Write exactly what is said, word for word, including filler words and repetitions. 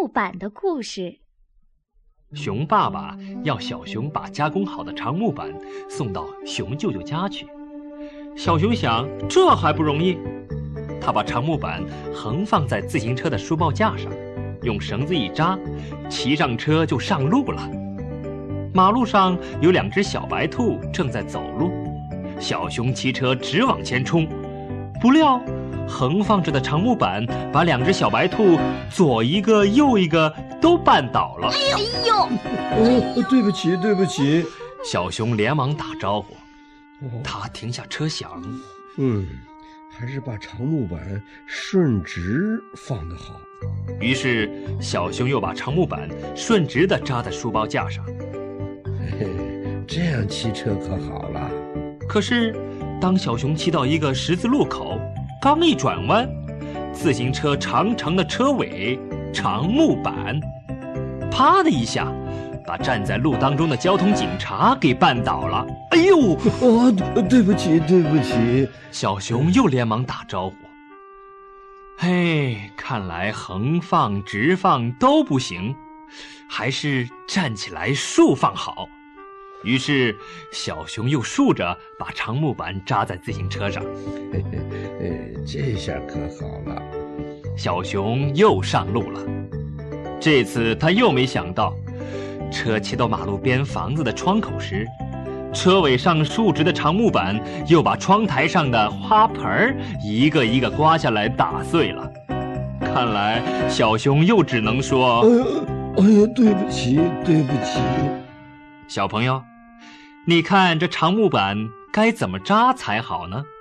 木板的故事。 熊爸爸要小熊把加工好的长木板送到熊舅舅家去。小熊想，这还不容易。他把长木板横放在自行车的书包架上，用绳子一扎，骑上车就上路了。马路上有两只小白兔正在走路，小熊骑车直往前冲，不料横放着的长木板把两只小白兔左一个右一个都绊倒了。 哎呦！ 哦，对不起，对不起。 小熊连忙打招呼，他停下车想， 嗯，还是把长木板顺直放得好。 于是小熊又把长木板顺直地扎在书包架上。 嘿嘿，这样骑车可好了。 可是当小熊骑到一个十字路口，刚一转弯，自行车长长的车尾长木板啪的一下把站在路当中的交通警察给绊倒了。哎呦！ 哦，对不起，对不起。 小熊又连忙打招呼。嘿，看来横放直放都不行，还是站起来竖放好。于是小熊又竖着把长木板扎在自行车上。 嘿嘿，呃，这下可好了。 小熊又上路了。这次他又没想到，车骑到马路边房子的窗口时，车尾上竖直的长木板又把窗台上的花盆一个一个刮下来打碎了。看来小熊又只能说， 哎呀，哎呀，对不起，对不起。 小朋友，你看这长木板该怎么扎才好呢？